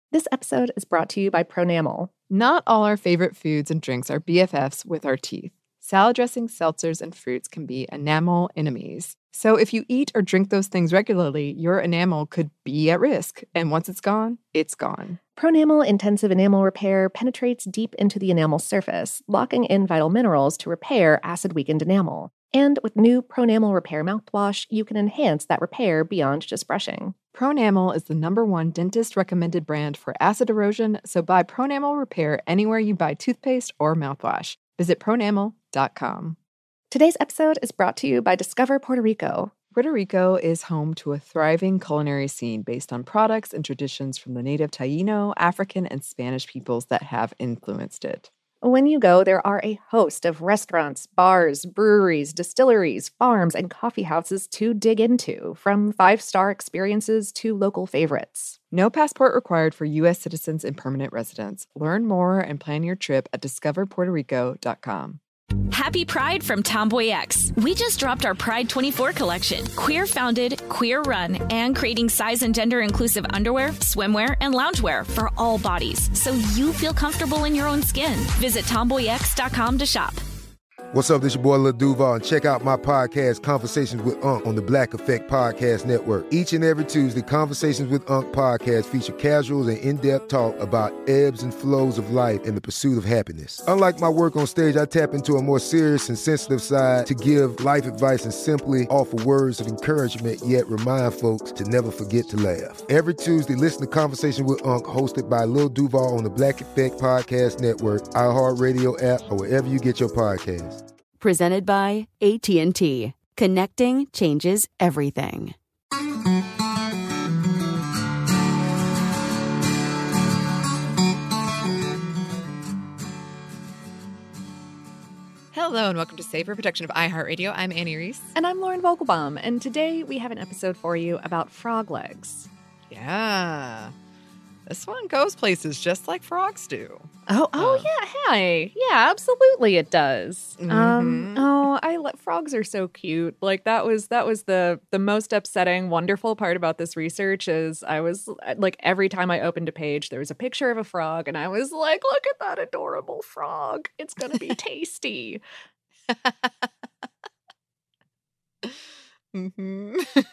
This episode is brought to you by Pronamel. Not all our favorite foods and drinks are BFFs with our teeth. Salad dressings, seltzers, and fruits can be enamel enemies. So if you eat or drink those things regularly, your enamel could be at risk. And once it's gone, it's gone. Pronamel Intensive Enamel Repair penetrates deep into the enamel surface, locking in vital minerals to repair acid-weakened enamel. And with new Pronamel Repair mouthwash, you can enhance that repair beyond just brushing. Pronamel is the #1 dentist-recommended brand for acid erosion, so buy Pronamel Repair anywhere you buy toothpaste or mouthwash. Visit pronamel.com. Today's episode is brought to you by Discover Puerto Rico. Puerto Rico is home to a thriving culinary scene based on products and traditions from the native Taíno, African, and Spanish peoples that have influenced it. When you go, there are a host of restaurants, bars, breweries, distilleries, farms, and coffee houses to dig into, from five-star experiences to local favorites. No passport required for U.S. citizens and permanent residents. Learn more and plan your trip at discoverpuertorico.com. Happy Pride from Tomboy X. We just dropped our Pride 24 collection. Queer founded, queer run, and creating size and gender inclusive underwear, swimwear, and loungewear for all bodies, so you feel comfortable in your own skin. Visit tomboyx.com to shop. What's up, this your boy Lil Duval, and check out my podcast, Conversations with Unc, on the Black Effect Podcast Network. Each and every Tuesday, Conversations with Unc podcast feature casual and in-depth talk about ebbs and flows of life and the pursuit of happiness. Unlike my work on stage, I tap into a more serious and sensitive side to give life advice and simply offer words of encouragement, yet remind folks to never forget to laugh. Every Tuesday, listen to Conversations with Unc, hosted by Lil Duval on the Black Effect Podcast Network, iHeartRadio app, or wherever you get your podcasts. Presented by AT&T. Connecting changes everything. Hello and welcome to Safer Protection of iHeartRadio. I'm Annie Reese. And I'm Lauren Vogelbaum, and today we have an episode for you about frog legs. Yeah. This one goes places just like frogs do. Yeah, absolutely it does. Mm-hmm. Frogs are so cute. Like that was the most upsetting, wonderful part about this research is I was like, every time I opened a page, there was a picture of a frog, and I was like, look at that adorable frog. It's gonna be tasty. Mm-hmm.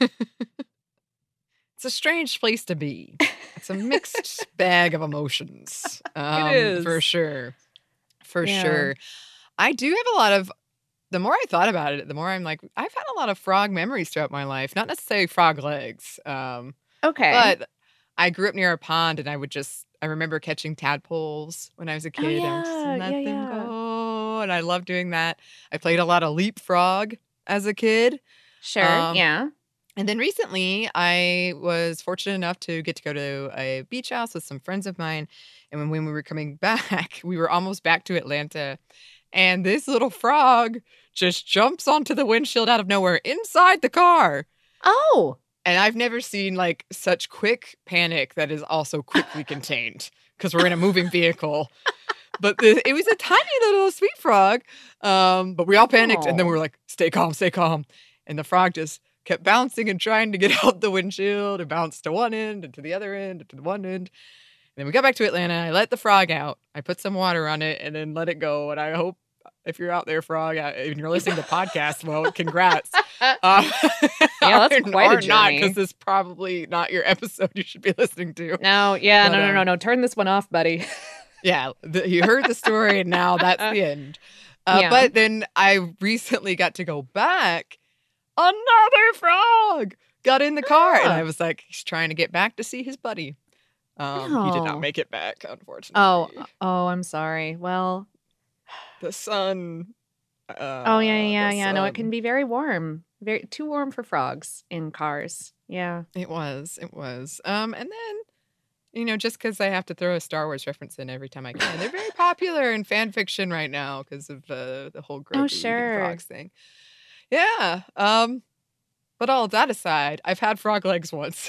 It's a strange place to be. It's a mixed bag of emotions. It is. For sure. For sure. I do have a lot of, the more I thought about it, the more I'm like, I've had a lot of frog memories throughout my life. Not necessarily frog legs. Okay. But I grew up near a pond, and I remember catching tadpoles when I was a kid. I would just let them go. And I loved doing that. I played a lot of leapfrog as a kid. Sure, yeah. And then recently, I was fortunate enough to get to go to a beach house with some friends of mine. And when we were coming back, we were almost back to Atlanta. And this little frog just jumps onto the windshield out of nowhere inside the car. Oh. And I've never seen like such quick panic that is also quickly contained because we're in a moving vehicle. But it was a tiny little sweet frog. But we all panicked. And then we were like, stay calm, stay calm. And the frog just kept bouncing and trying to get out the windshield and bounced to one end and to the other end and to the one end. And then we got back to Atlanta. I let the frog out. I put some water on it and then let it go. And I hope if you're out there, frog, and you're listening to the podcast, well, congrats. Yeah, that's quite a journey. Not, because this is probably not your episode you should be listening to. No, turn this one off, buddy. Yeah, you heard the story, and now that's the end. But then I recently got to go back. Another frog got in the car, and I was like, he's trying to get back to see his buddy. He did not make it back, unfortunately. Oh, I'm sorry. Well, the sun. No, it can be very warm, too warm for frogs in cars. Yeah, it was. And then, just because I have to throw a Star Wars reference in every time I can, they're very popular in fan fiction right now because of the whole Grogu eating frogs thing. Yeah. But all of that aside, I've had frog legs once.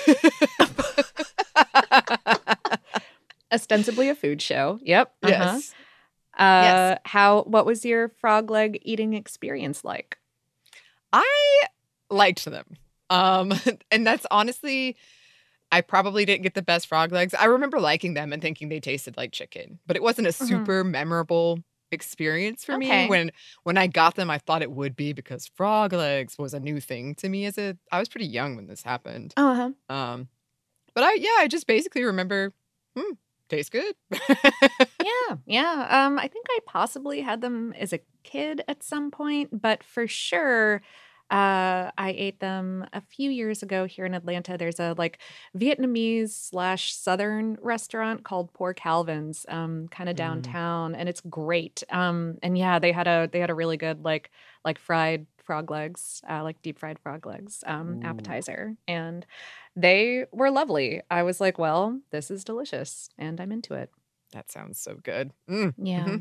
Ostensibly a food show. Yep. Yes. Yes. What was your frog leg eating experience like? I liked them. And that's honestly I probably didn't get the best frog legs. I remember liking them and thinking they tasted like chicken, but it wasn't a super memorable experience for me. Okay. When I got them, I thought it would be because frog legs was a new thing to me I was pretty young when this happened. Uh-huh. But I just basically remember, tastes good. Yeah. I think I possibly had them as a kid at some point, but for sure, I ate them a few years ago here in Atlanta. There's a like Vietnamese/Southern restaurant called Poor Calvin's, kind of downtown, and it's great. And yeah, they had a really good like fried frog legs, like deep fried frog legs, appetizer, and they were lovely. I was like, well, this is delicious, and I'm into it. That sounds so good. Yeah.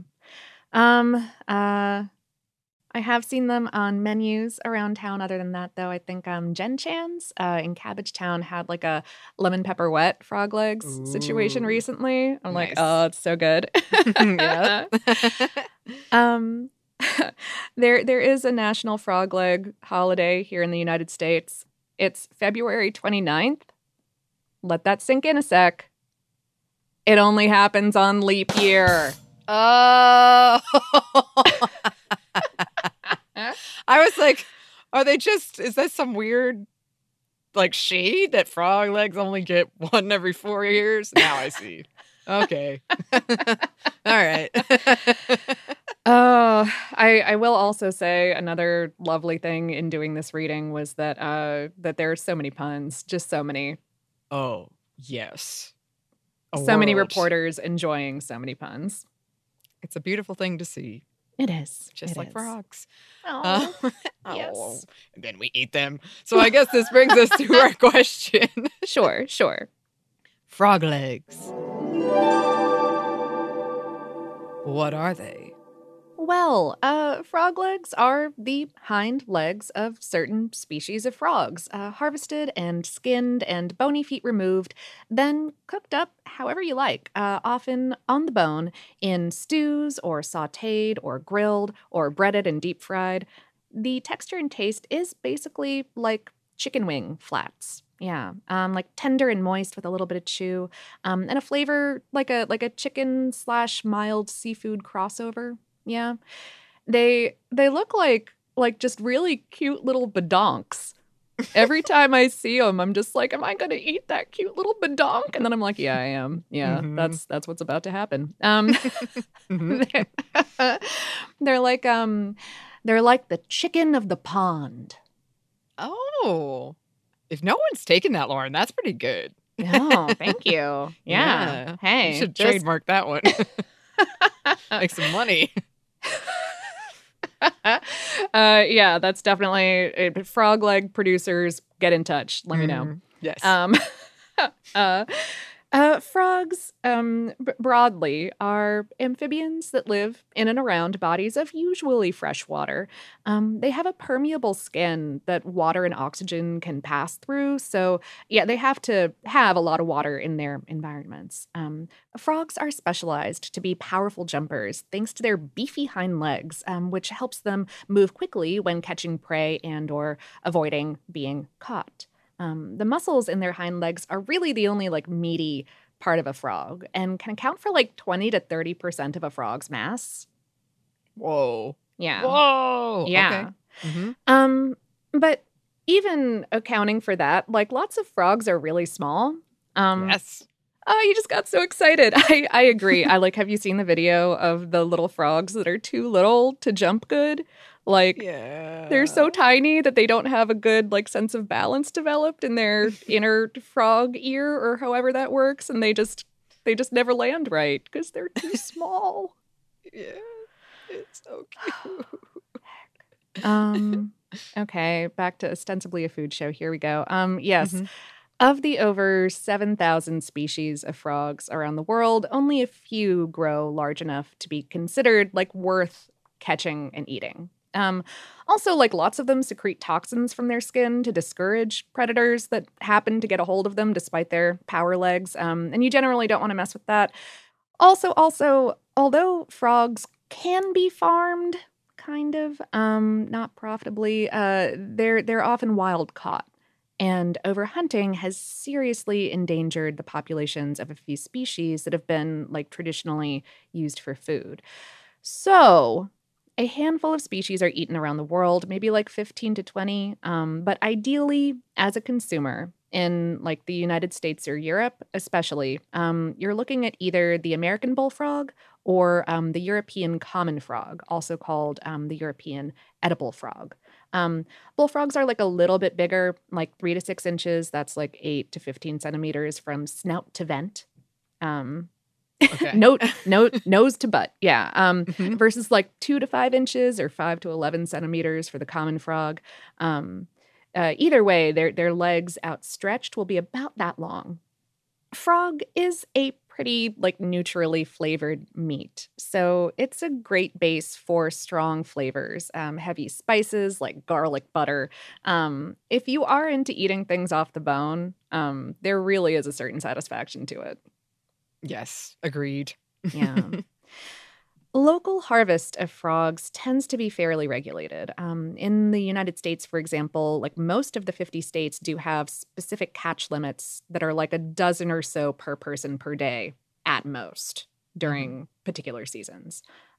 I have seen them on menus around town. Other than that, though, I think Jen Chan's in Cabbagetown had like a lemon pepper wet frog legs situation Ooh. recently. I'm like, Nice. oh, it's so good. Yeah. Um, there is a national frog leg holiday here in the United States. It's February 29th. Let that sink in a sec. It only happens on leap year. Oh. I was like, is that some weird like shade that frog legs only get one every 4 years? Now I see. Okay. All right. Oh, I will also say another lovely thing in doing this reading was that that there are so many puns, just so many. Oh, yes. So many world. reporters enjoying so many puns. It's a beautiful thing to see, It is. just It like is. frogs. Oh, Oh, yes. and then we eat them. So I guess this brings us to our question. Sure. Frog legs. What are they? Well, frog legs are the hind legs of certain species of frogs, harvested and skinned and bony feet removed, then cooked up however you like, often on the bone in stews or sautéed or grilled or breaded and deep fried. The texture and taste is basically like chicken wing flats. Yeah, like tender and moist with a little bit of chew, and a flavor like a chicken/mild seafood crossover. Yeah. They look like just really cute little badonks. Every time I see them, I'm just like, am I going to eat that cute little badonk? And then I'm like, yeah, I am. Yeah, that's what's about to happen. Mhm. They're like the chicken of the pond. Oh, if no one's taken that, Lauren, that's pretty good. Oh, thank you. Yeah. Hey, you should just- trademark that one. Make some money. Yeah, that's definitely frog leg producers. Get in touch. Let me know. Yes. Frogs, broadly, are amphibians that live in and around bodies of usually fresh water. They have a permeable skin that water and oxygen can pass through. So, yeah, they have to have a lot of water in their environments. Frogs are specialized to be powerful jumpers thanks to their beefy hind legs, which helps them move quickly when catching prey and or avoiding being caught. The muscles in their hind legs are really the only meaty part of a frog and can account for 20 to 30% of a frog's mass. Whoa. Yeah. Whoa. Yeah. Okay. Mm-hmm. But even accounting for that, lots of frogs are really small. Yes. Oh, you just got so excited. I agree. Have you seen the video of the little frogs that are too little to jump good? Yeah. They're so tiny that they don't have a good sense of balance developed in their inner frog ear or however that works, and they just never land right because they're too small. Yeah. It's so cute. Okay, back to ostensibly a food show. Here we go. Yes. Mhm. Of the over 7,000 species of frogs around the world, only a few grow large enough to be considered worth catching and eating. Also, lots of them secrete toxins from their skin to discourage predators that happen to get a hold of them despite their power legs. And you generally don't want to mess with that. Also, although frogs can be farmed, kind of, not profitably, they're often wild caught. And overhunting has seriously endangered the populations of a few species that have been like traditionally used for food. So, a handful of species are eaten around the world, maybe like 15 to 20. But ideally, as a consumer in like the United States or Europe, especially, you're looking at either the American bullfrog or the European common frog, also called the European edible frog. Bullfrogs are like a little bit bigger, like 3 to 6 inches. That's like 8 to 15 centimeters from snout to vent. Okay. Nose to butt. Yeah. Mhm. Versus like 2 to 5 inches or 5 to 11 centimeters for the common frog. Either way, their legs outstretched will be about that long. Frog is a pretty like neutrally flavored meat, so it's a great base for strong flavors, heavy spices like garlic butter. If you are into eating things off the bone, there really is a certain satisfaction to it. Yes, agreed. Yeah. Local harvest of frogs tends to be fairly regulated. In the United States, for example, like most of the 50 states do have specific catch limits that are like a dozen or so per person per day at most during particular seasons.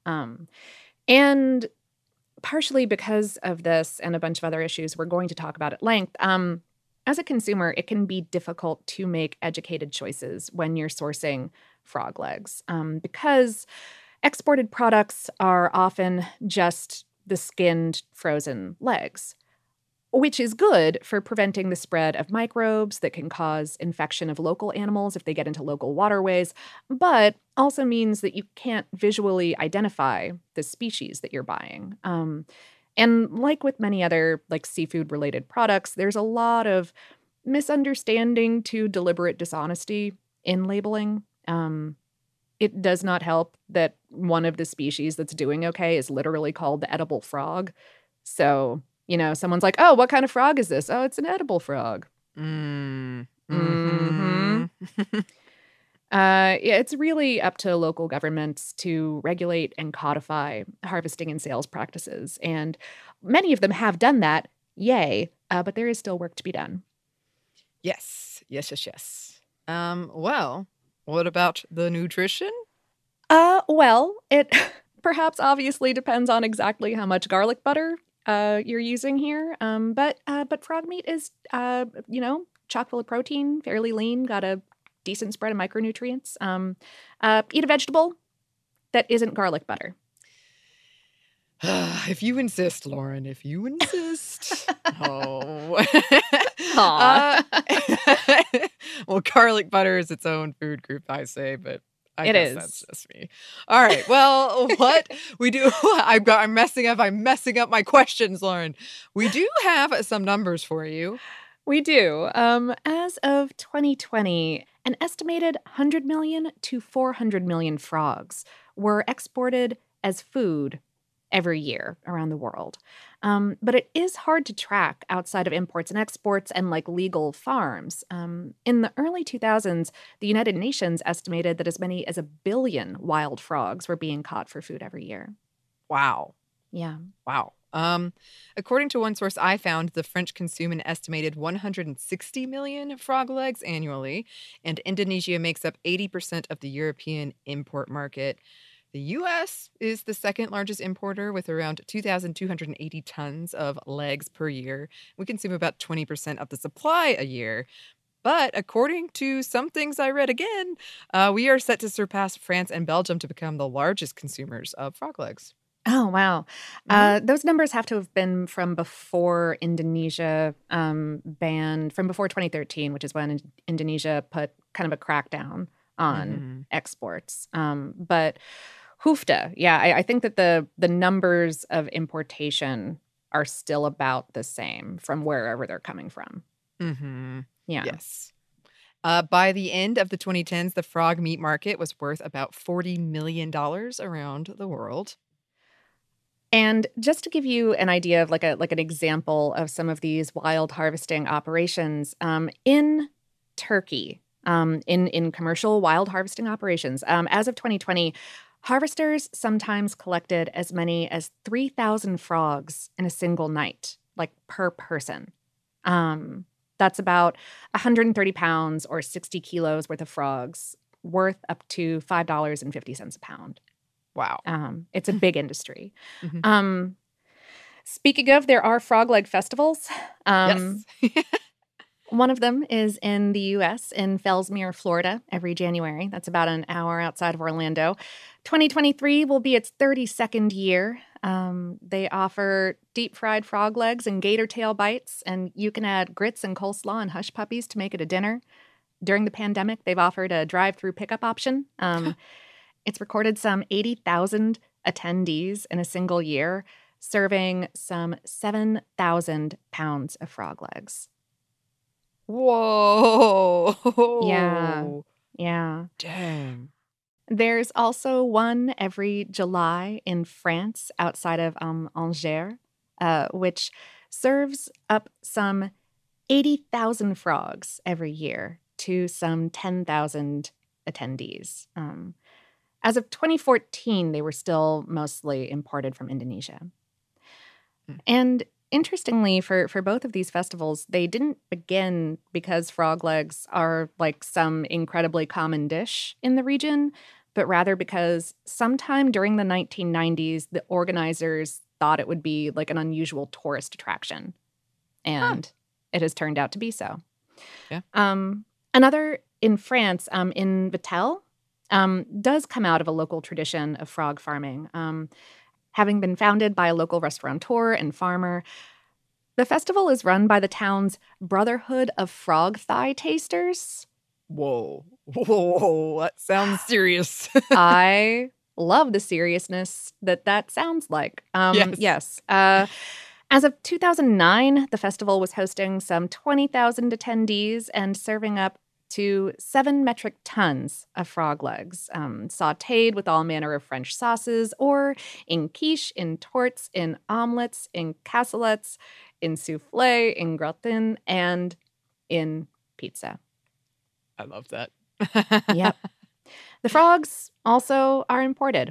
And partially because of this and a bunch of other issues we're going to talk about at length, as a consumer, it can be difficult to make educated choices when you're sourcing frog legs because exported products are often just the skinned, frozen legs, which is good for preventing the spread of microbes that can cause infection of local animals if they get into local waterways, but also means that you can't visually identify the species that you're buying. And like with many other like seafood-related products, there's a lot of misunderstanding to deliberate dishonesty in labeling. It does not help that one of the species that's doing okay is literally called the edible frog. So, someone's like, oh, what kind of frog is this? Oh, it's an edible frog. Mm. Mm-hmm. Yeah, it's really up to local governments to regulate and codify harvesting and sales practices. And many of them have done that. Yay. But there is still work to be done. Yes. Well, what about the nutrition? Well, it perhaps obviously depends on exactly how much garlic butter you're using here. But frog meat is, chock full of protein, fairly lean, got a decent spread of micronutrients. Eat a vegetable that isn't garlic butter. If you insist, Lauren, if you insist. Oh. Well, garlic butter is its own food group, I say, but I guess that's just me. All right. Well, what we do, I'm messing up my questions, Lauren. We do have some numbers for you. We do. As of 2020, an estimated 100 million to 400 million frogs were exported as food every year around the world. But it is hard to track outside of imports and exports and like legal farms. In the early 2000s, the United Nations estimated that as many as 1 billion wild frogs were being caught for food every year. Wow. Yeah. Wow. According to one source I found, the French consume an estimated 160 million frog legs annually, and Indonesia makes up 80% of the European import market. The U.S. is the second largest importer with around 2,280 tons of legs per year. We consume about 20% of the supply a year. But according to some things I read again, we are set to surpass France and Belgium to become the largest consumers of frog legs. Oh, wow. Those numbers have to have been from before Indonesia banned, from before 2013, which is when Indonesia put kind of a crackdown on exports. But hoofda, yeah, I think that the numbers of importation are still about the same from wherever they're coming from. Mm-hmm. Yeah. Yes. By the end of the 2010s, the frog meat market was worth about $40 million around the world. And just to give you an idea of like an example of some of these wild harvesting operations, in Turkey, in commercial wild harvesting operations, as of 2020, harvesters sometimes collected as many as 3,000 frogs in a single night, like per person. That's about 130 pounds or 60 kilos worth of frogs, worth up to $5.50 a pound. Wow. It's a big industry. Mm-hmm. Speaking of, there are frog leg festivals. Yes. One of them is in the U.S. in Fellsmere, Florida, every January. That's about an hour outside of Orlando. 2023 will be its 32nd year. They offer deep-fried frog legs and gator tail bites, and you can add grits and coleslaw and hush puppies to make it a dinner. During the pandemic, they've offered a drive-through pickup option. It's recorded some 80,000 attendees in a single year, serving some 7,000 pounds of frog legs. Whoa. Yeah. Dang. There's also one every July in France outside of Angers, which serves up some 80,000 frogs every year to some 10,000 attendees. As of 2014, they were still mostly imported from Indonesia. And interestingly, for both of these festivals, they didn't begin because frog legs are like some incredibly common dish in the region, but rather because sometime during the 1990s, the organizers thought it would be like an unusual tourist attraction. And it has turned out to be so. Yeah. Another in France, in Vittel, does come out of a local tradition of frog farming. Having been founded by a local restaurateur and farmer, the festival is run by the town's Brotherhood of Frog Thigh Tasters. Whoa, that sounds serious. I love the seriousness that sounds like. Yes. As of 2009, the festival was hosting some 20,000 attendees and serving up to 7 metric tons of frog legs, sautéed with all manner of French sauces, or in quiche, in tortes, in omelets, in cassolettes, in soufflé, in gratin, and in pizza. I love that. Yep. The frogs also are imported.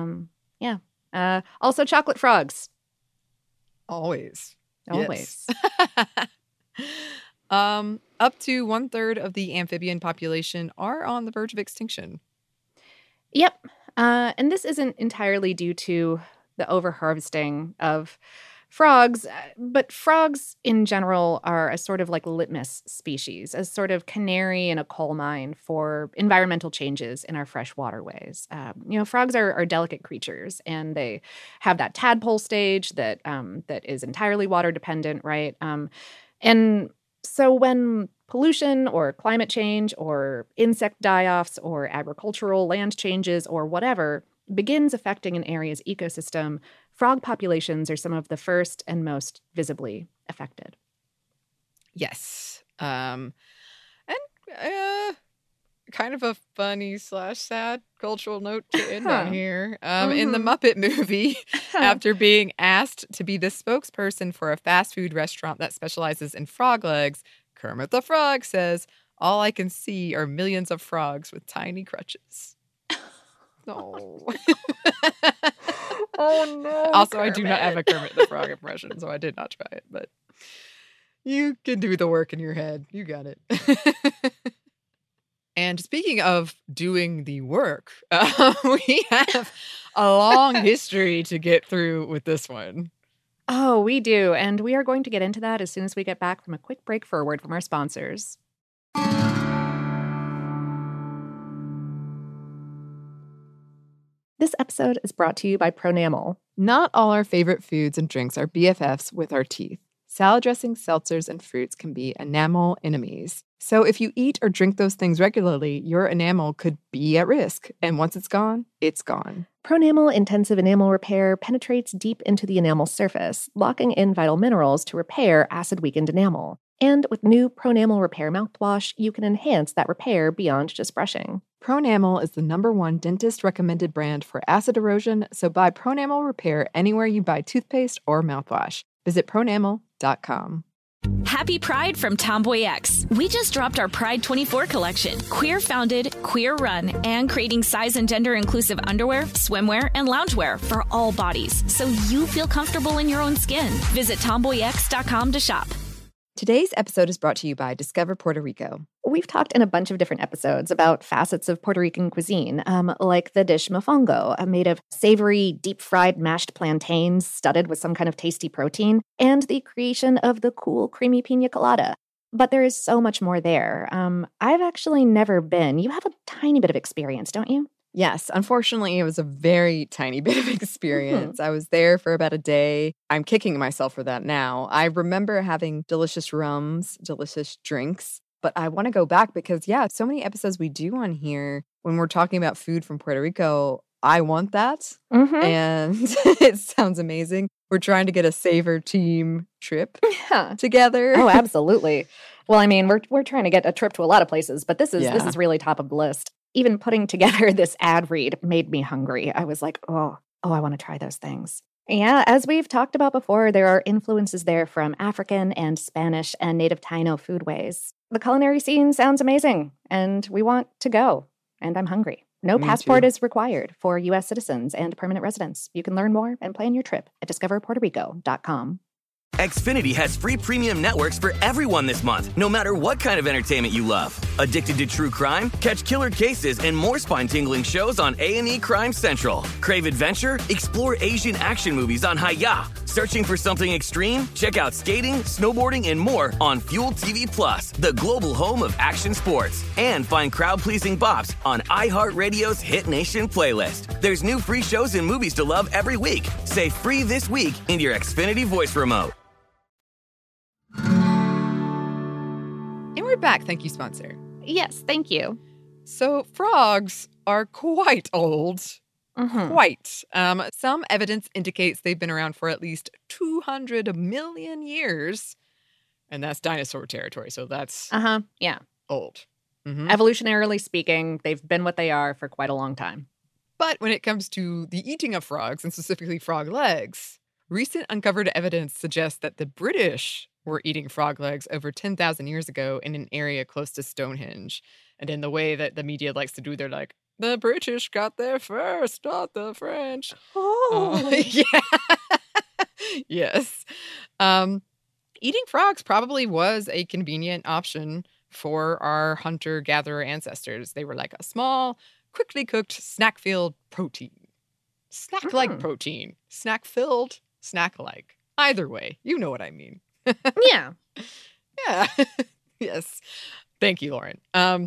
Also chocolate frogs. Always. Always. Yes. Up to 1/3 of the amphibian population are on the verge of extinction. Yep. And this isn't entirely due to the overharvesting of frogs, but frogs in general are a sort of like litmus species, a sort of canary in a coal mine for environmental changes in our fresh waterways. Frogs are delicate creatures, and they have that tadpole stage that is entirely water dependent, right? And so when pollution or climate change or insect die-offs or agricultural land changes or whatever begins affecting an area's ecosystem, frog populations are some of the first and most visibly affected. Yes. And kind of a funny / sad cultural note to end on here. In the Muppet movie, after being asked to be the spokesperson for a fast food restaurant that specializes in frog legs, Kermit the Frog says, "All I can see are millions of frogs with tiny crutches." No. Oh, no. Also, Kermit. I do not have a Kermit the Frog impression, so I did not try it, but you can do the work in your head. You got it. And speaking of doing the work, we have a long history to get through with this one. Oh, we do. And we are going to get into that as soon as we get back from a quick break for a word from our sponsors. This episode is brought to you by Pronamel. Not all our favorite foods and drinks are BFFs with our teeth. Salad dressings, seltzers, and fruits can be enamel enemies. So if you eat or drink those things regularly, your enamel could be at risk. And once it's gone, it's gone. Pronamel Intensive Enamel Repair penetrates deep into the enamel surface, locking in vital minerals to repair acid-weakened enamel. And with new Pronamel Repair mouthwash, you can enhance that repair beyond just brushing. Pronamel is the #1 dentist-recommended brand for acid erosion, so buy Pronamel Repair anywhere you buy toothpaste or mouthwash. Visit pronamel.com. Happy Pride from Tomboy X. We just dropped our Pride 24 collection. Queer founded, queer run, and creating size and gender inclusive underwear, swimwear, and loungewear for all bodies, so you feel comfortable in your own skin. Visit tomboyx.com to shop. Today's episode is brought to you by Discover Puerto Rico. We've talked in a bunch of different episodes about facets of Puerto Rican cuisine, like the dish mofongo, made of savory, deep-fried mashed plantains studded with some kind of tasty protein, and the creation of the cool, creamy pina colada. But there is so much more there. I've actually never been. You have a tiny bit of experience, don't you? Yes, unfortunately, it was a very tiny bit of experience. I was there for about a day. I'm kicking myself for that now. I remember having delicious rums, delicious drinks, but I want to go back because, so many episodes we do on here when we're talking about food from Puerto Rico. I want that, and it sounds amazing. We're trying to get a Savor team trip together. Oh, absolutely. Well, I mean, we're trying to get a trip to a lot of places, but this is really top of the list. Even putting together this ad read made me hungry. I was like, oh, I want to try those things. Yeah, as we've talked about before, there are influences there from African and Spanish and native Taino foodways. The culinary scene sounds amazing, and we want to go, and I'm hungry. No passport is required for U.S. citizens and permanent residents. You can learn more and plan your trip at discoverpuertorico.com. Xfinity has free premium networks for everyone this month, no matter what kind of entertainment you love. Addicted to true crime? Catch killer cases and more spine-tingling shows on A&E Crime Central. Crave adventure? Explore Asian action movies on Hayya. Searching for something extreme? Check out skating, snowboarding, and more on Fuel TV Plus, the global home of action sports. And find crowd-pleasing bops on iHeartRadio's Hit Nation playlist. There's new free shows and movies to love every week. Say free this week in your Xfinity voice remote. And we're back. Thank you, sponsor. Yes, thank you. So frogs are quite old. Quite. Some evidence indicates they've been around for at least 200 million years. And that's dinosaur territory. So that's old. Evolutionarily speaking, they've been what they are for quite a long time. But when it comes to the eating of frogs, and specifically frog legs, recent uncovered evidence suggests that the British were eating frog legs over 10,000 years ago in an area close to Stonehenge. And in the way that the media likes to do, they're like, the British got there first, not the French. Yes. Eating frogs probably was a convenient option for our hunter-gatherer ancestors. They were like a small, quickly cooked, snack-filled protein. Snack-like protein. Snack-filled, snack-like. Either way, you know what I mean. Yeah. Yes. Thank you, Lauren.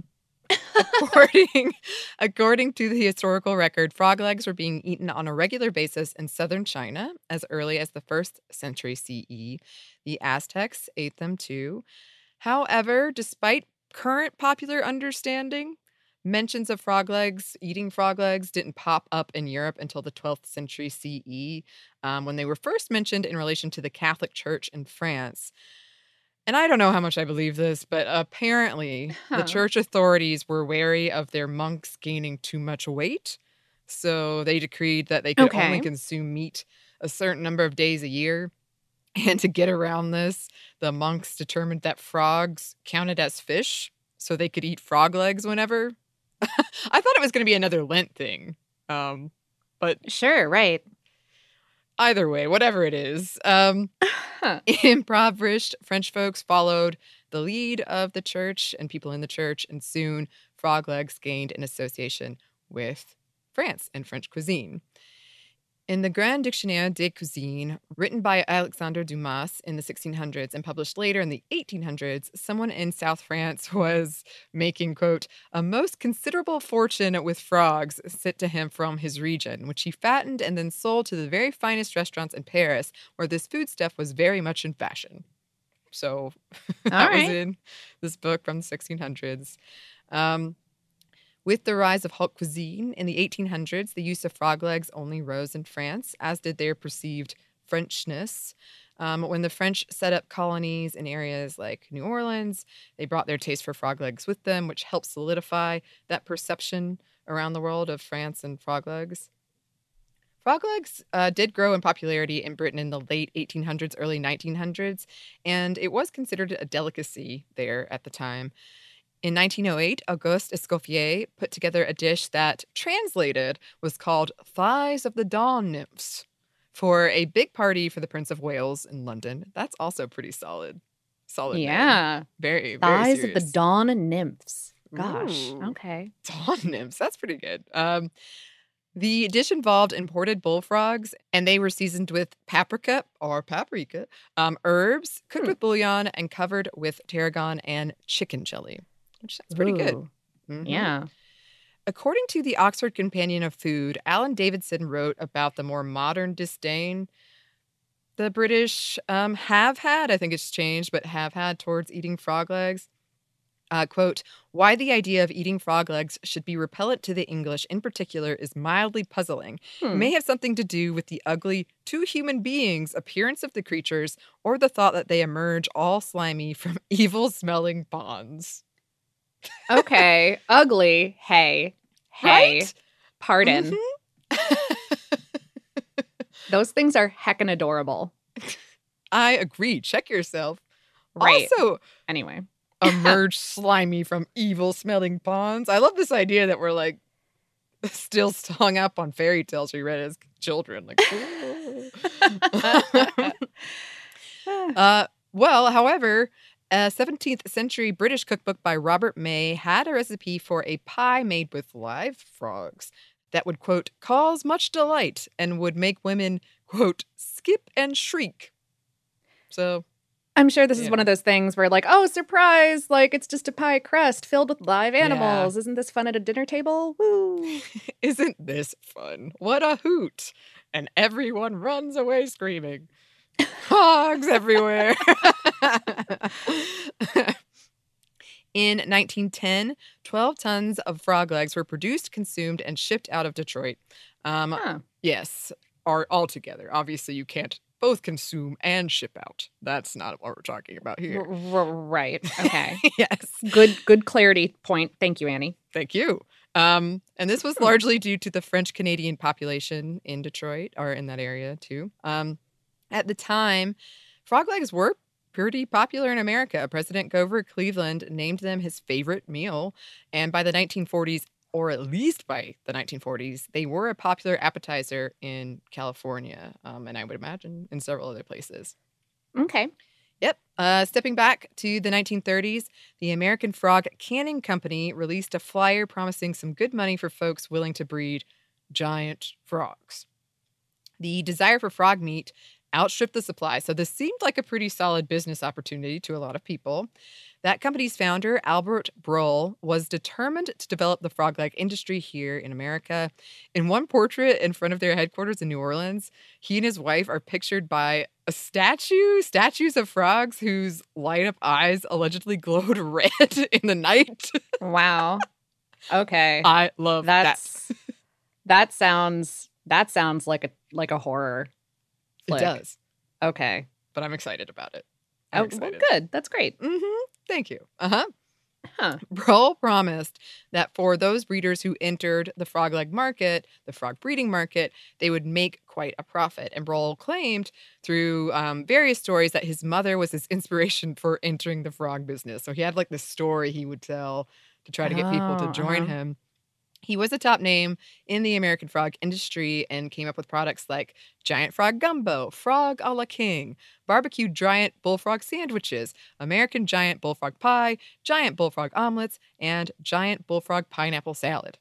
According to the historical record, frog legs were being eaten on a regular basis in southern China as early as the 1st century CE. The Aztecs ate them too. However, despite current popular understanding, mentions of eating frog legs didn't pop up in Europe until the 12th century CE, when they were first mentioned in relation to the Catholic Church in France. And I don't know how much I believe this, but apparently the church authorities were wary of their monks gaining too much weight. So they decreed that they could only consume meat a certain number of days a year. And to get around this, the monks determined that frogs counted as fish, so they could eat frog legs whenever. I thought it was going to be another Lent thing. But sure, right. Either way, whatever it is. Impoverished French folks followed the lead of the church and people in the church, and soon frog legs gained an association with France and French cuisine. In the Grand Dictionnaire des Cuisines, written by Alexandre Dumas in the 1600s and published later in the 1800s, someone in South France was making, quote, a most considerable fortune with frogs sent to him from his region, which he fattened and then sold to the very finest restaurants in Paris, where this foodstuff was very much in fashion. So that was in this book from the 1600s. With the rise of haute cuisine in the 1800s, the use of frog legs only rose in France, as did their perceived Frenchness. When the French set up colonies in areas like New Orleans, they brought their taste for frog legs with them, which helped solidify that perception around the world of France and frog legs. Frog legs did grow in popularity in Britain in the late 1800s, early 1900s, and it was considered a delicacy there at the time. In 1908, Auguste Escoffier put together a dish that, translated, was called Thighs of the Dawn Nymphs for a big party for the Prince of Wales in London. That's also pretty solid. Solid name. Yeah. Very, very Thighs serious. of the Dawn Nymphs. Gosh. Ooh. Okay. Dawn nymphs. That's pretty good. The dish involved imported bullfrogs, and they were seasoned with paprika, herbs, cooked with bouillon, and covered with tarragon and chicken jelly, which sounds pretty good. Ooh. Mhm. Yeah. According to the Oxford Companion of Food, Alan Davidson wrote about the more modern disdain the British have had, I think it's changed, but have had towards eating frog legs. Quote, why the idea of eating frog legs should be repellent to the English in particular is mildly puzzling. It may have something to do with the ugly, to human beings, appearance of the creatures, or the thought that they emerge all slimy from evil-smelling ponds. Okay. Ugly. Hey. Hey. Right? Pardon. Mhm. Those things are heckin' adorable. I agree. Check yourself. Right. Also, Anyway. emerge slimy from evil-smelling ponds. I love this idea that we're like still hung up on fairy tales we read as children. Like, however, a 17th century British cookbook by Robert May had a recipe for a pie made with live frogs that would, quote, cause much delight and would make women, quote, skip and shriek. So I'm sure this is one of those things where, like, oh, surprise, like it's just a pie crust filled with live animals. Isn't this fun at a dinner table? Woo. Isn't this fun? What a hoot. And everyone runs away screaming. Frogs everywhere. In 1910, 12 tons of frog legs were produced, consumed, and shipped out of Detroit. Yes, are altogether. Obviously, you can't both consume and ship out. That's not what we're talking about here. Right. Okay. Yes. Good clarity point. Thank you, Annie. Thank you. And this was largely due to the French-Canadian population in Detroit, or in that area too. At the time, frog legs were pretty popular in America. President Grover Cleveland named them his favorite meal. And by the 1940s, or at least by the 1940s, they were a popular appetizer in California, and I would imagine in several other places. Okay. Yep. Stepping back to the 1930s, the American Frog Canning Company released a flyer promising some good money for folks willing to breed giant frogs. The desire for frog meat outstripped the supply, so this seemed like a pretty solid business opportunity to a lot of people. That company's founder, Albert Broll, was determined to develop the frog leg industry here in America. In one portrait in front of their headquarters in New Orleans, he and his wife are pictured by a statues of frogs whose light-up eyes allegedly glowed red in the night. Wow. Okay. I love that. That sounds like a horror flick. It does. Okay. But I'm excited about it. Well, good. That's great. Mm-hmm. Thank you. Uh-huh. Huh. Broll promised that for those breeders who entered the frog leg market, the frog breeding market, they would make quite a profit. And Broll claimed through various stories that his mother was his inspiration for entering the frog business. So he had like this story he would tell to try to get people to join him. He was a top name in the American frog industry and came up with products like giant frog gumbo, frog a la king, barbecue giant bullfrog sandwiches, American giant bullfrog pie, giant bullfrog omelets, and giant bullfrog pineapple salad.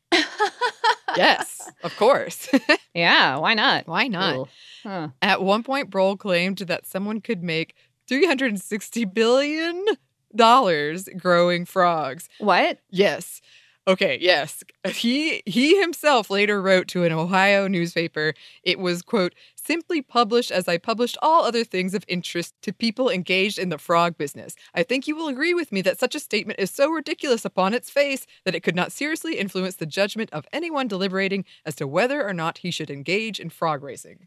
Yes, of course. Yeah, why not? Why not? Cool. Huh. At one point, Broll claimed that someone could make $360 billion growing frogs. What? Yes. Okay, yes. He himself later wrote to an Ohio newspaper, it was, quote, simply published as I published all other things of interest to people engaged in the frog business. I think you will agree with me that such a statement is so ridiculous upon its face that it could not seriously influence the judgment of anyone deliberating as to whether or not he should engage in frog racing.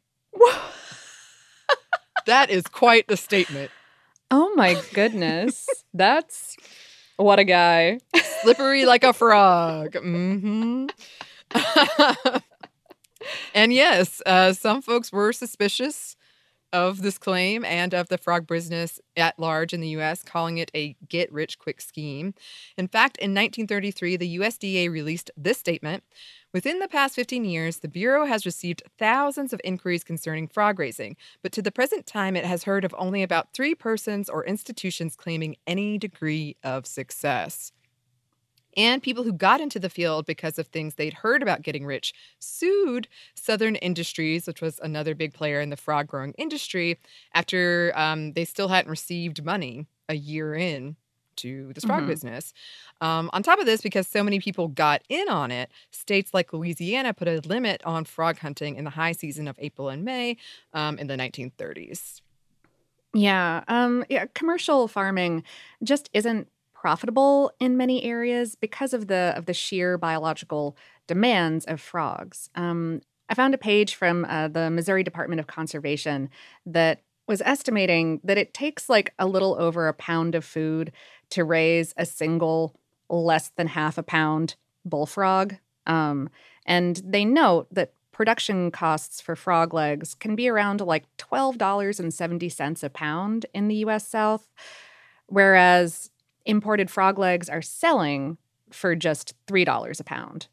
That is quite the statement. Oh my goodness. That's what a guy. Slippery like a frog. Mm-hmm. And yes, some folks were suspicious of this claim and of the frog business at large in the U.S., calling it a get-rich-quick scheme. In fact, in 1933, the USDA released this statement. Within the past 15 years, the Bureau has received thousands of inquiries concerning frog raising, but to the present time, it has heard of only about 3 persons or institutions claiming any degree of success. And people who got into the field because of things they'd heard about getting rich sued Southern Industries, which was another big player in the frog growing industry, after they still hadn't received money a year in to this frog business. On top of this, because so many people got in on it, states like Louisiana put a limit on frog hunting in the high season of April and May in the 1930s. Yeah, commercial farming just isn't profitable in many areas because of the sheer biological demands of frogs. I found a page from the Missouri Department of Conservation that was estimating that it takes like a little over a pound of food to raise a single less than half a pound bullfrog. And they note that production costs for frog legs can be around like $12.70 a pound in the U.S. South, whereas imported frog legs are selling for just $3 a pound.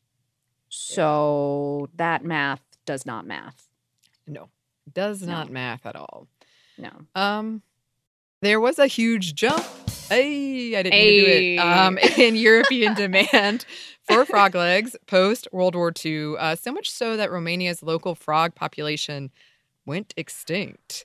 So that math does not math. No, does not math at all. No. There was a huge jump. Hey, I didn't mean to do it. In European demand for frog legs post World War II, so much so that Romania's local frog population went extinct.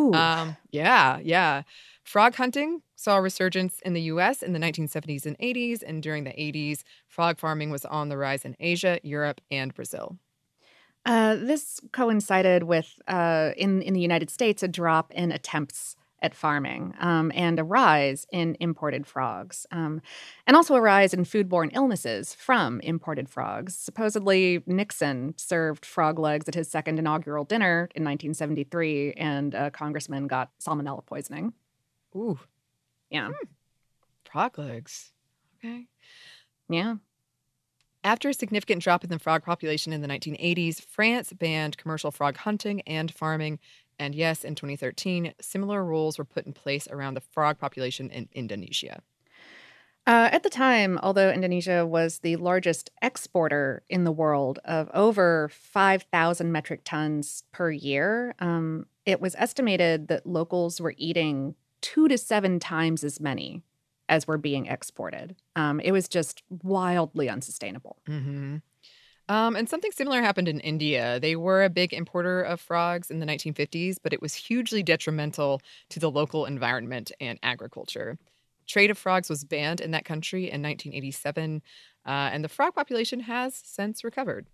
Yeah. Frog hunting saw a resurgence in the U.S. in the 1970s and 80s, and during the 80s, frog farming was on the rise in Asia, Europe, and Brazil. This coincided with, in the United States, a drop in attempts at farming and a rise in imported frogs, and also a rise in foodborne illnesses from imported frogs. Supposedly, Nixon served frog legs at his second inaugural dinner in 1973, and a congressman got salmonella poisoning. Ooh. Yeah. Frog legs. Okay. Yeah. After a significant drop in the frog population in the 1980s, France banned commercial frog hunting and farming. And yes, in 2013, similar rules were put in place around the frog population in Indonesia. At the time, although Indonesia was the largest exporter in the world of over 5,000 metric tons per year, it was estimated that locals were eating 2 to 7 times as many as were being exported. It was just wildly unsustainable. Mm-hmm. And something similar happened in India. They were a big importer of frogs in the 1950s, but it was hugely detrimental to the local environment and agriculture. Trade of frogs was banned in that country in 1987, and the frog population has since recovered.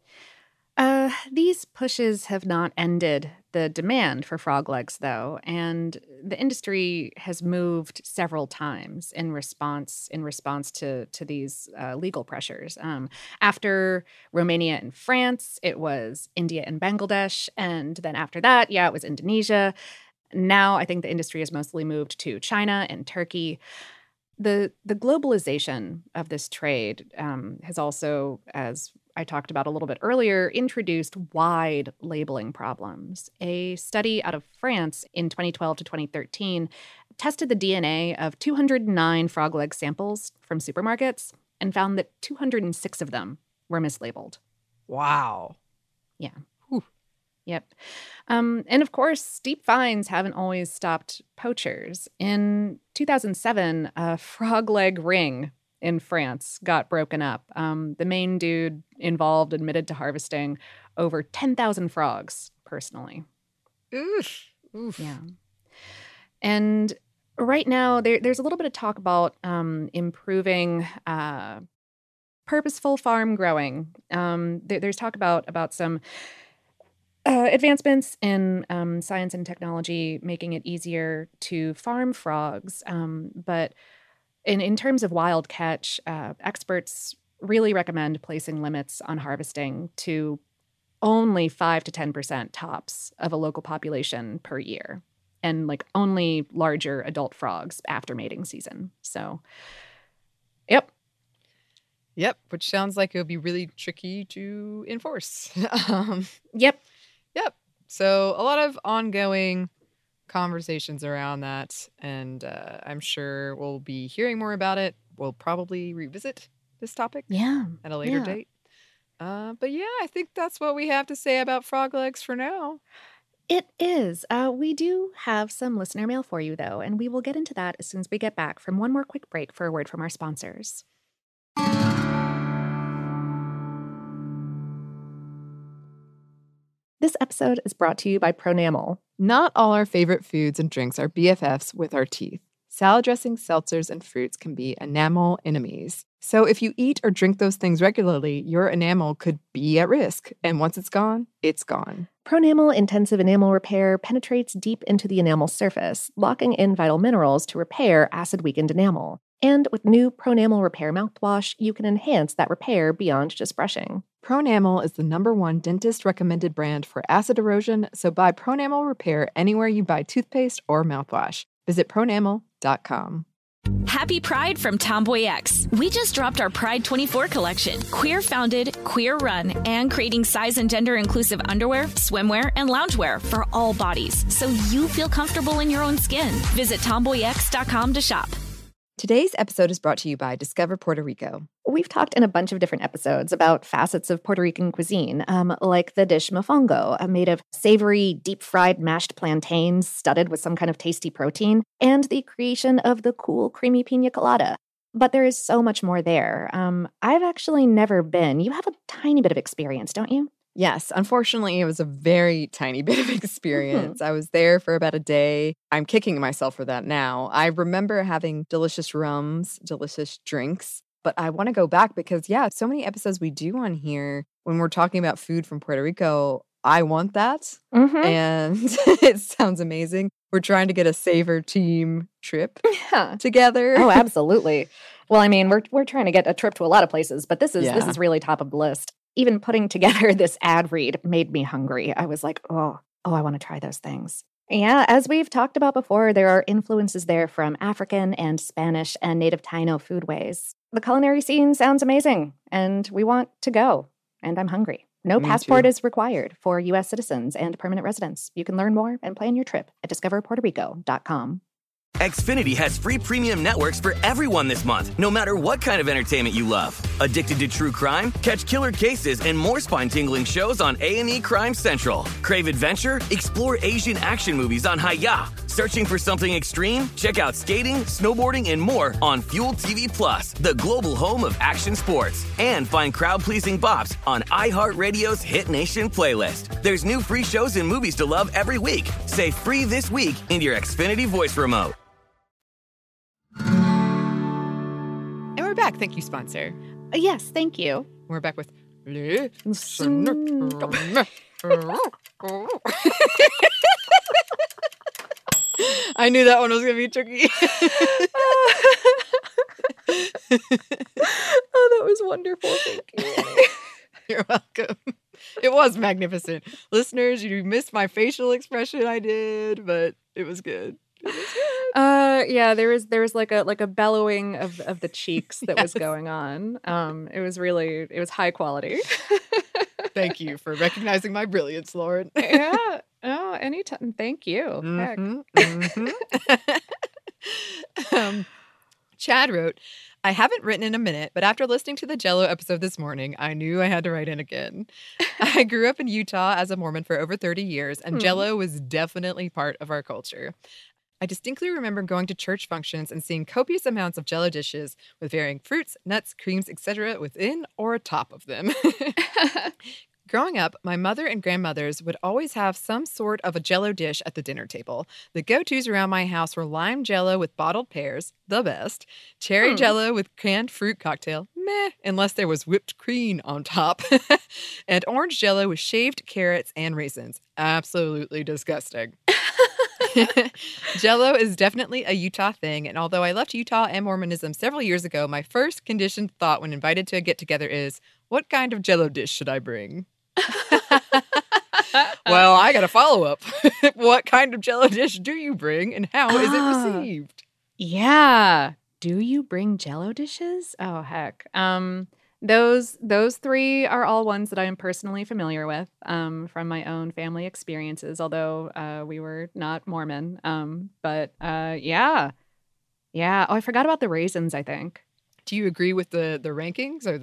These pushes have not ended the demand for frog legs, though, and the industry has moved several times in response to these legal pressures. After Romania and France, it was India and Bangladesh, and then after that, it was Indonesia. Now, I think the industry has mostly moved to China and Turkey. The globalization of this trade has also, as I talked about a little bit earlier, introduced wide labeling problems. A study out of France in 2012 to 2013 tested the DNA of 209 frog leg samples from supermarkets and found that 206 of them were mislabeled. Wow. Yeah. Whew. Yep. And of course, steep fines haven't always stopped poachers. In 2007, a frog leg ring in France got broken up. The main dude involved admitted to harvesting over 10,000 frogs personally. Oof. Yeah. And right now, there's a little bit of talk about improving purposeful farm growing. There's talk about some advancements in science and technology making it easier to farm frogs. But in terms of wild catch, experts really recommend placing limits on harvesting to only 5 to 10% tops of a local population per year, and like only larger adult frogs after mating season. So, yep. Yep, which sounds like it would be really tricky to enforce. Yep. So a lot of ongoing conversations around that, and I'm sure we'll be hearing more about it. We'll probably revisit this topic at a later date. But yeah, I think that's what we have to say about frog legs for now. It is. We do have some listener mail for you, though, and we will get into that as soon as we get back from one more quick break for a word from our sponsors. This episode is brought to you by Pronamel. Not all our favorite foods and drinks are BFFs with our teeth. Salad dressings, seltzers, and fruits can be enamel enemies. So if you eat or drink those things regularly, your enamel could be at risk. And once it's gone, it's gone. Pronamel Intensive Enamel Repair penetrates deep into the enamel surface, locking in vital minerals to repair acid-weakened enamel. And with new Pronamel Repair mouthwash, you can enhance that repair beyond just brushing. Pronamel is the #1 dentist-recommended brand for acid erosion, so buy Pronamel Repair anywhere you buy toothpaste or mouthwash. Visit pronamel.com. Happy Pride from Tomboy X. We just dropped our Pride 24 collection. Queer founded, queer run, and creating size and gender inclusive underwear, swimwear, and loungewear for all bodies, so you feel comfortable in your own skin. Visit tomboyx.com to shop. Today's episode is brought to you by Discover Puerto Rico. We've talked in a bunch of different episodes about facets of Puerto Rican cuisine, like the dish mofongo, made of savory, deep-fried mashed plantains studded with some kind of tasty protein, and the creation of the cool, creamy pina colada. But there is so much more there. I've actually never been. You have a tiny bit of experience, don't you? Yes, unfortunately, it was a very tiny bit of experience. I was there for about a day. I'm kicking myself for that now. I remember having delicious rums, delicious drinks, but I want to go back because, so many episodes we do on here when we're talking about food from Puerto Rico. I want that, and it sounds amazing. We're trying to get a Savor team trip together. Oh, absolutely. Well, I mean, we're trying to get a trip to a lot of places, but this is really top of the list. Even putting together this ad read made me hungry. I was like, oh, I want to try those things. Yeah, as we've talked about before, there are influences there from African and Spanish and native Taino foodways. The culinary scene sounds amazing, and we want to go. And I'm hungry. No passport is required for U.S. citizens and permanent residents. You can learn more and plan your trip at discoverpuertorico.com. Xfinity has free premium networks for everyone this month, no matter what kind of entertainment you love. Addicted to true crime? Catch killer cases and more spine-tingling shows on A&E Crime Central. Crave adventure? Explore Asian action movies on Hi-YAH. Searching for something extreme? Check out skating, snowboarding, and more on Fuel TV Plus, the global home of action sports. And find crowd-pleasing bops on iHeartRadio's Hit Nation playlist. There's new free shows and movies to love every week. Say free this week in your Xfinity voice remote. And we're back. Thank you, sponsor. Yes, thank you. We're back with... I knew that one was going to be tricky. Oh, that was wonderful. Thank you. You're welcome. It was magnificent. Listeners, you missed my facial expression I did, but it was good. There was like a bellowing of the cheeks that was going on. It was high quality. Thank you for recognizing my brilliance, Lauren. Yeah. Oh, anytime. Thank you. Chad wrote, I haven't written in a minute, but after listening to the Jell-O episode this morning, I knew I had to write in again. I grew up in Utah as a Mormon for over 30 years, and Jell-O was definitely part of our culture. I distinctly remember going to church functions and seeing copious amounts of Jell-O dishes with varying fruits, nuts, creams, etc. within or atop of them. Growing up, my mother and grandmothers would always have some sort of a Jell-O dish at the dinner table. The go-tos around my house were lime Jell-O with bottled pears, the best, cherry Jell-O with canned fruit cocktail, meh, unless there was whipped cream on top, and orange Jell-O with shaved carrots and raisins. Absolutely disgusting. Jell-O is definitely a Utah thing, and although I left Utah and Mormonism several years ago, my first conditioned thought when invited to a get-together is, what kind of Jell-O dish should I bring? Well, I got a follow-up. What kind of Jell-O dish do you bring, and how is it received? Yeah. Do you bring Jell-O dishes? Oh, heck. Those three are all ones that I am personally familiar with from my own family experiences, although we were not Mormon. But yeah. Yeah. Oh, I forgot about the raisins, I think. Do you agree with the rankings or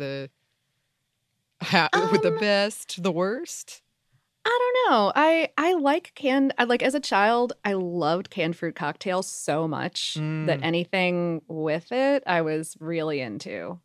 with the best, the worst? I don't know. I like as a child, I loved canned fruit cocktails so much that anything with it I was really into.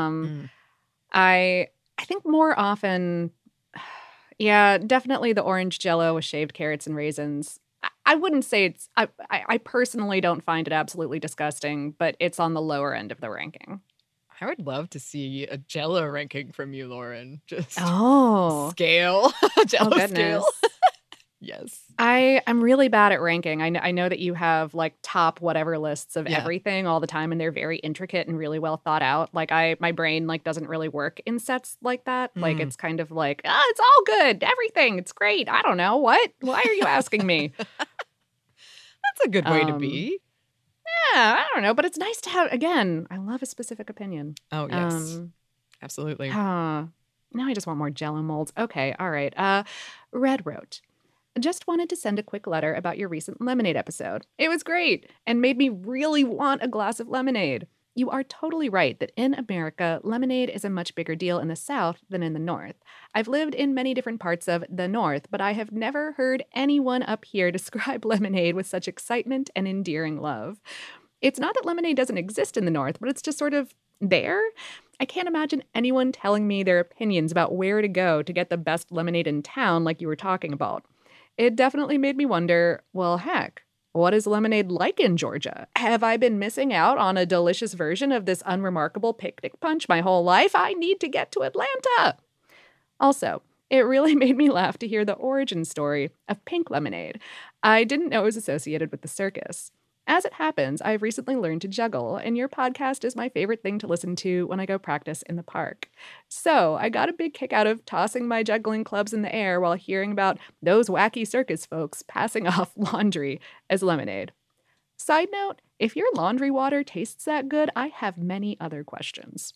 I think more often, yeah, definitely the orange Jell-O with shaved carrots and raisins. I wouldn't say it's. I personally don't find it absolutely disgusting, but it's on the lower end of the ranking. I would love to see a Jell-O ranking from you, Lauren. Just scale, Jell-O scale. Yes. I'm really bad at ranking. I know that you have like top whatever lists of everything all the time, and they're very intricate and really well thought out. Like my brain like doesn't really work in sets like that. Like it's kind of like, it's all good, everything, it's great. I don't know what. Why are you asking me? That's a good way to be. Yeah, I don't know, but it's nice to have. Again, I love a specific opinion. Oh yes, absolutely. Now I just want more Jell-O molds. Okay, all right. Red wrote, just wanted to send a quick letter about your recent lemonade episode. It was great and made me really want a glass of lemonade. You are totally right that in America, lemonade is a much bigger deal in the South than in the North. I've lived in many different parts of the North, but I have never heard anyone up here describe lemonade with such excitement and endearing love. It's not that lemonade doesn't exist in the North, but it's just sort of there. I can't imagine anyone telling me their opinions about where to go to get the best lemonade in town like you were talking about. It definitely made me wonder, well, heck, what is lemonade like in Georgia? Have I been missing out on a delicious version of this unremarkable picnic punch my whole life? I need to get to Atlanta. Also, it really made me laugh to hear the origin story of pink lemonade. I didn't know it was associated with the circus. As it happens, I've recently learned to juggle, and your podcast is my favorite thing to listen to when I go practice in the park. So I got a big kick out of tossing my juggling clubs in the air while hearing about those wacky circus folks passing off laundry as lemonade. Side note, if your laundry water tastes that good, I have many other questions.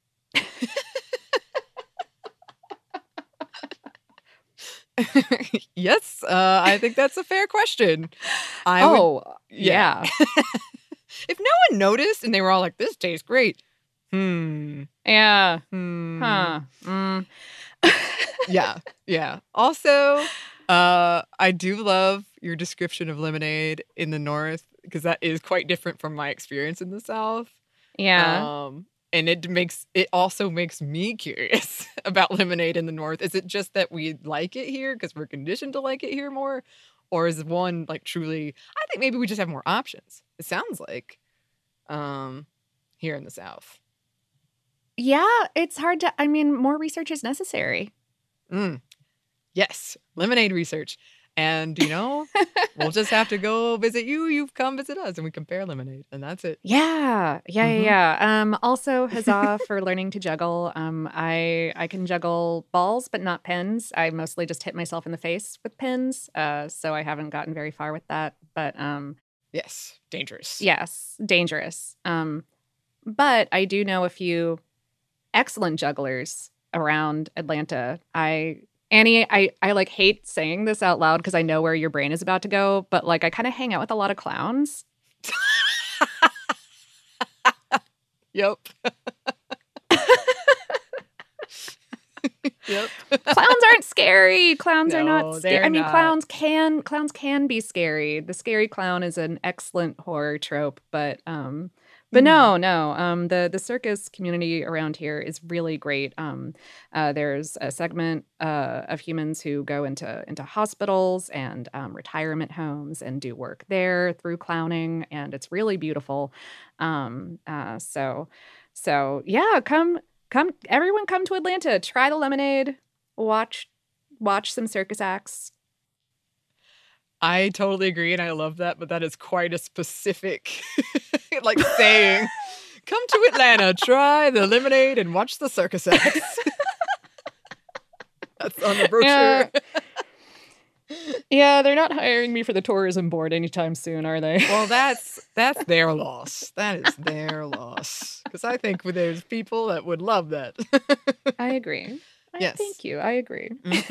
Yes, I think that's a fair question. Yeah. If no one noticed and they were all like, this tastes great. Yeah. Huh. Yeah. Also, I do love your description of lemonade in the North because that is quite different from my experience in the South. Yeah. And it also makes me curious about lemonade in the North. Is it just that we like it here because we're conditioned to like it here more? Or is one like truly, I think maybe we just have more options. It sounds like here in the South. Yeah, it's hard to, more research is necessary. Yes, lemonade research. And, we'll just have to go visit you. You've come visit us and we compare lemonade and that's it. Yeah. Also, huzzah for learning to juggle. I can juggle balls, but not pins. I mostly just hit myself in the face with pins. So I haven't gotten very far with that. But yes, dangerous. Yes, dangerous. But I do know a few excellent jugglers around Atlanta. Annie, I like hate saying this out loud because I know where your brain is about to go, but like I kind of hang out with a lot of clowns. Yep. Yep. Clowns aren't scary. Clowns are not scary. Not. Clowns can be scary. The scary clown is an excellent horror trope, but no. The circus community around here is really great. There's a segment of humans who go into hospitals and retirement homes and do work there through clowning, and it's really beautiful. So yeah, come, everyone, come to Atlanta. Try the lemonade. Watch some circus acts. I totally agree, and I love that, but that is quite a specific, like, saying. Come to Atlanta, try the lemonade, and watch the circus acts. That's on the brochure. Yeah, they're not hiring me for the tourism board anytime soon, are they? Well, that's their loss. That is their loss. Because I think there's people that would love that. I agree. Yes. Thank you. I agree.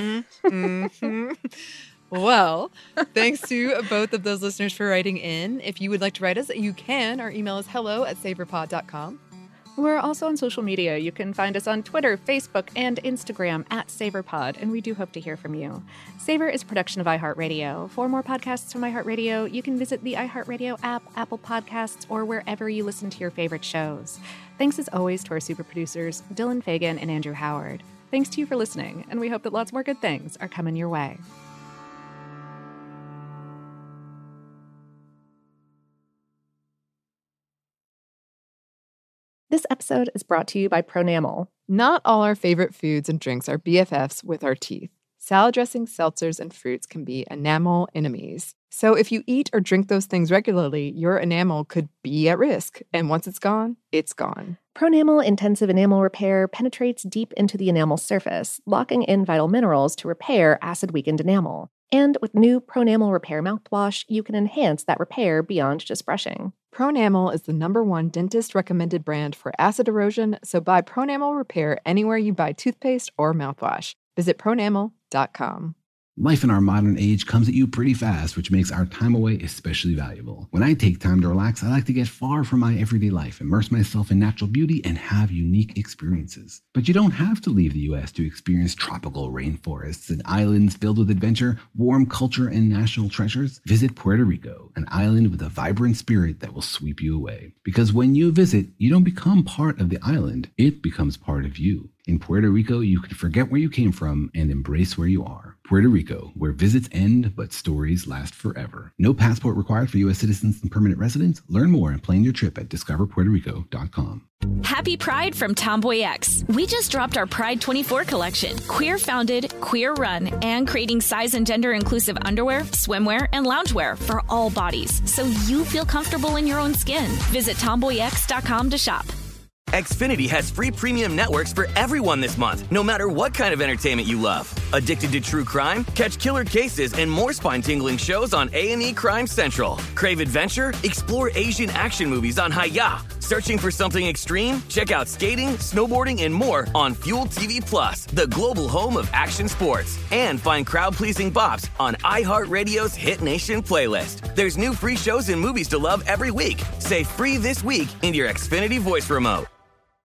Well, thanks to both of those listeners for writing in. If you would like to write us, you can. Our email is hello@savorpod.com. We're also on social media. You can find us on Twitter, Facebook, and Instagram @SavorPod, and we do hope to hear from you. Savor is a production of iHeartRadio. For more podcasts from iHeartRadio, you can visit the iHeartRadio app, Apple Podcasts, or wherever you listen to your favorite shows. Thanks as always to our super producers, Dylan Fagan and Andrew Howard. Thanks to you for listening, and we hope that lots more good things are coming your way. This episode is brought to you by Pronamel. Not all our favorite foods and drinks are BFFs with our teeth. Salad dressings, seltzers, and fruits can be enamel enemies. So if you eat or drink those things regularly, your enamel could be at risk. And once it's gone, it's gone. Pronamel Intensive Enamel Repair penetrates deep into the enamel surface, locking in vital minerals to repair acid-weakened enamel. And with new Pronamel Repair mouthwash, you can enhance that repair beyond just brushing. Pronamel is the #1 dentist-recommended brand for acid erosion, so buy Pronamel Repair anywhere you buy toothpaste or mouthwash. Visit pronamel.com. Life in our modern age comes at you pretty fast, which makes our time away especially valuable. When I take time to relax, I like to get far from my everyday life, immerse myself in natural beauty, and have unique experiences. But you don't have to leave the U.S. to experience tropical rainforests and islands filled with adventure, warm culture, and national treasures. Visit Puerto Rico, an island with a vibrant spirit that will sweep you away. Because when you visit, you don't become part of the island, it becomes part of you. In Puerto Rico, you can forget where you came from and embrace where you are. Puerto Rico, where visits end, but stories last forever. No passport required for U.S. citizens and permanent residents. Learn more and plan your trip at discoverpuertorico.com. Happy Pride from Tomboy X. We just dropped our Pride 24 collection. Queer founded, queer run, and creating size and gender inclusive underwear, swimwear, and loungewear for all bodies, so you feel comfortable in your own skin. Visit tomboyx.com to shop. Xfinity has free premium networks for everyone this month, no matter what kind of entertainment you love. Addicted to true crime? Catch killer cases and more spine-tingling shows on A&E Crime Central. Crave adventure? Explore Asian action movies on Hi-YAH. Searching for something extreme? Check out skating, snowboarding, and more on Fuel TV Plus, the global home of action sports. And find crowd-pleasing bops on iHeartRadio's Hit Nation playlist. There's new free shows and movies to love every week. Say free this week in your Xfinity voice remote.